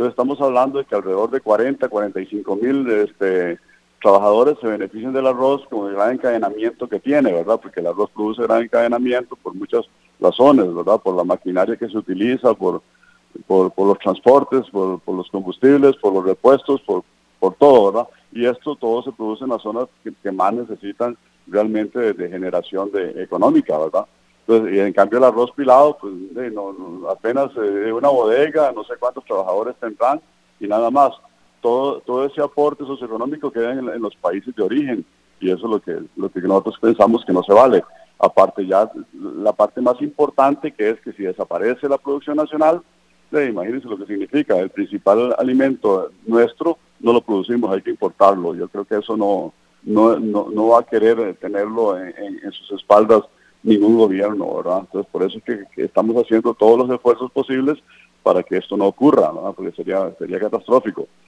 Entonces estamos hablando de que alrededor de 45.000 trabajadores se benefician del arroz con el gran encadenamiento que tiene, ¿verdad? Porque el arroz produce gran encadenamiento por muchas razones, ¿verdad? Por la maquinaria que se utiliza, por los transportes, por los combustibles, por los repuestos, por todo, ¿verdad? Y esto todo se produce en las zonas que más necesitan realmente de generación económica, ¿verdad? Entonces, y en cambio el arroz pilado, pues apenas una bodega, no sé cuántos trabajadores tendrán y nada más. Todo ese aporte socioeconómico queda en los países de origen, y eso es lo que nosotros pensamos que no se vale. Aparte ya, la parte más importante, que es que si desaparece la producción nacional, imagínense lo que significa. El principal alimento nuestro no lo producimos, hay que importarlo. Yo creo que eso no va a querer tenerlo en sus espaldas ningún gobierno, ¿verdad? Entonces, por eso es que estamos haciendo todos los esfuerzos posibles para que esto no ocurra, ¿verdad? Porque sería catastrófico.